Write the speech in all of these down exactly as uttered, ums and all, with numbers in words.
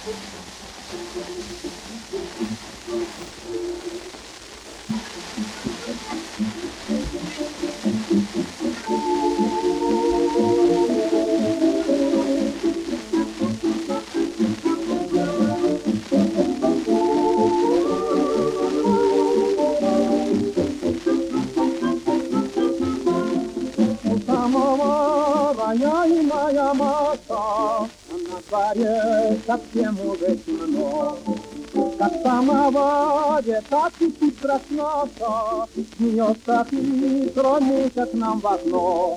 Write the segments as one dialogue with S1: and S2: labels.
S1: Моя маска, на дворе совсем уже темно. Как в самоваре, так и тут проснется, смеется хитро месяц нам в окно.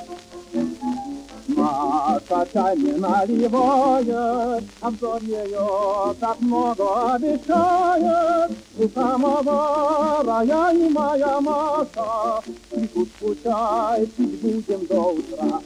S1: Маша чай не наливает, обзор ее так много обещает. У самовара я и моя Маша, прикуску чай пить будем до утра.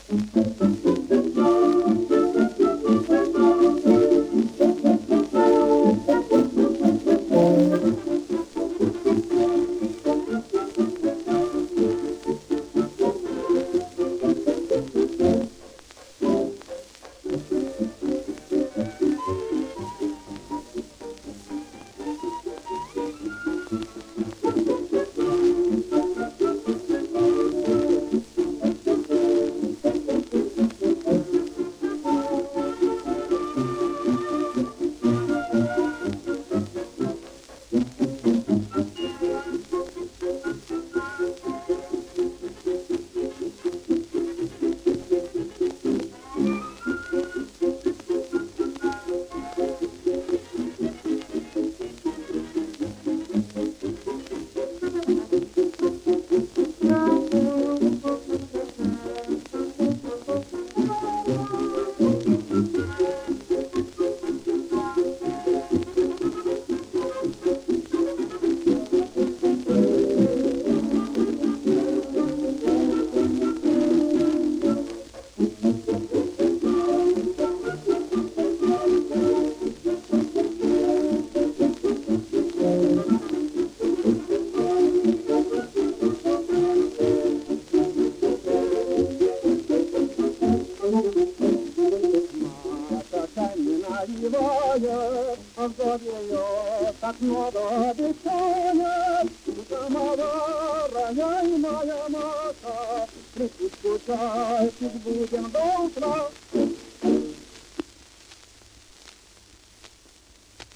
S1: Обзор ее так много обещает. У самовара я и моя Маша, прикуску чай пить будем до утра.